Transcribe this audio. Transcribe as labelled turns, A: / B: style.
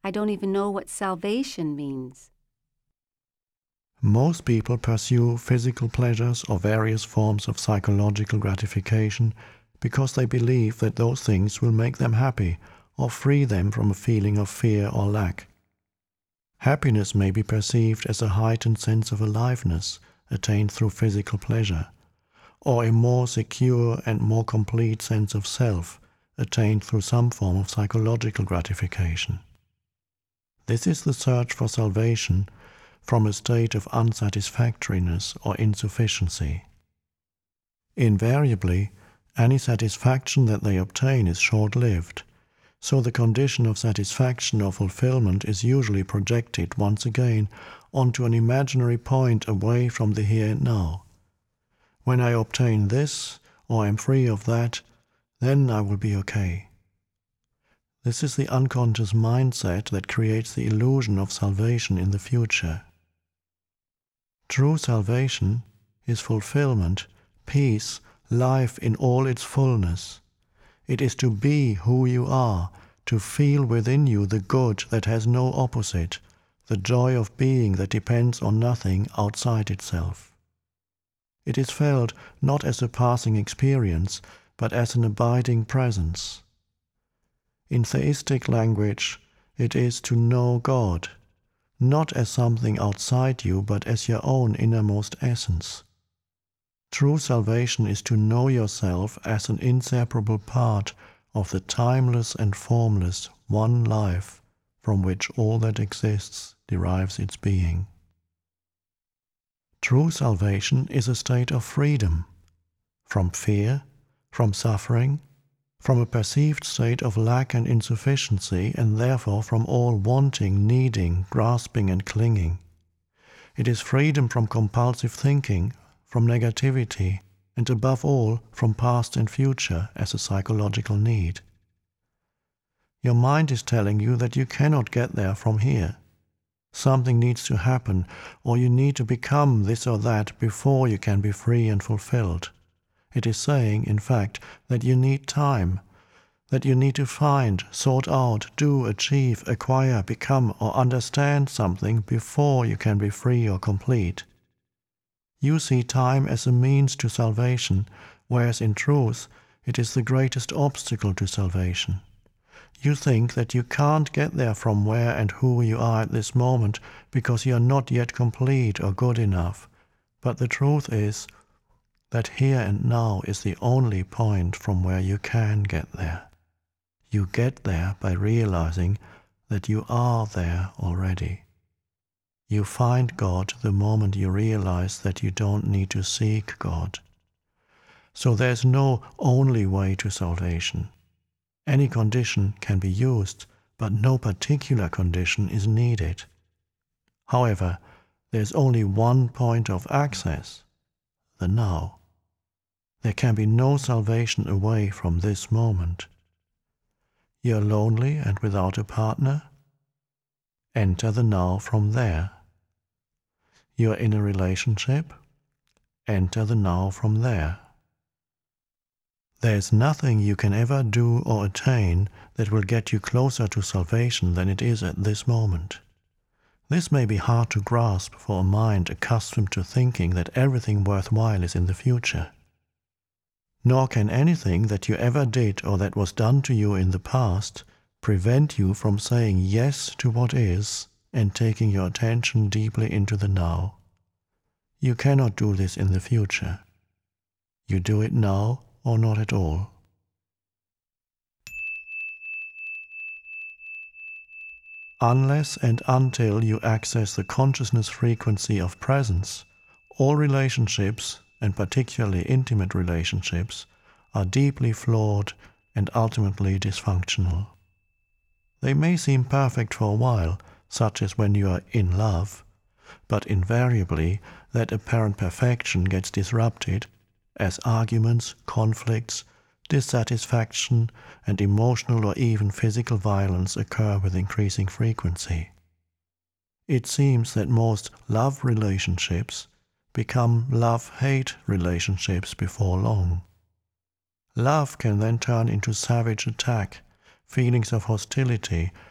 A: I don't even know what salvation means.
B: Most people pursue physical pleasures or various forms of psychological gratification because they believe that those things will make them happy or free them from a feeling of fear or lack. Happiness may be perceived as a heightened sense of aliveness attained through physical pleasure, or a more secure and more complete sense of self attained through some form of psychological gratification. This is the search for salvation from a state of unsatisfactoriness or insufficiency. Invariably, any satisfaction that they obtain is short-lived, so the condition of satisfaction or fulfillment is usually projected once again onto an imaginary point away from the here and now. When I obtain this, or am free of that, then I will be okay. This is the unconscious mindset that creates the illusion of salvation in the future. True salvation is fulfillment, peace, life in all its fullness. It is to be who you are, to feel within you the good that has no opposite, the joy of being that depends on nothing outside itself. It is felt not as a passing experience, but as an abiding presence. In theistic language, it is to know God, not as something outside you, but as your own innermost essence. True salvation is to know yourself as an inseparable part of the timeless and formless one life from which all that exists derives its being. True salvation is a state of freedom from fear, from suffering, from a perceived state of lack and insufficiency, and therefore from all wanting, needing, grasping, and clinging. It is freedom from compulsive thinking, from negativity, and above all, from past and future as a psychological need. Your mind is telling you that you cannot get there from here. Something needs to happen, or you need to become this or that before you can be free and fulfilled. It is saying, in fact, that you need time, that you need to find, sort out, do, achieve, acquire, become, or understand something before you can be free or complete. You see time as a means to salvation, whereas in truth it is the greatest obstacle to salvation. You think that you can't get there from where and who you are at this moment because you are not yet complete or good enough, but the truth is that here and now is the only point from where you can get there. You get there by realizing that you are there already. You find God the moment you realize that you don't need to seek God. So there's no only way to salvation. Any condition can be used, but no particular condition is needed. However, there's only one point of access, the now. There can be no salvation away from this moment. You're lonely and without a partner? Enter the now from there. You're in a relationship? Enter the now from there. There's nothing you can ever do or attain that will get you closer to salvation than it is at this moment. This may be hard to grasp for a mind accustomed to thinking that everything worthwhile is in the future. Nor can anything that you ever did or that was done to you in the past prevent you from saying yes to what is and taking your attention deeply into the now. You cannot do this in the future. You do it now or not at all. Unless and until you access the consciousness frequency of presence, all relationships, and particularly intimate relationships, are deeply flawed and ultimately dysfunctional. They may seem perfect for a while, such as when you are in love, but invariably that apparent perfection gets disrupted as arguments, conflicts, dissatisfaction, and emotional or even physical violence occur with increasing frequency. It seems that most love relationships become love-hate relationships before long. Love can then turn into savage attack, feelings of hostility,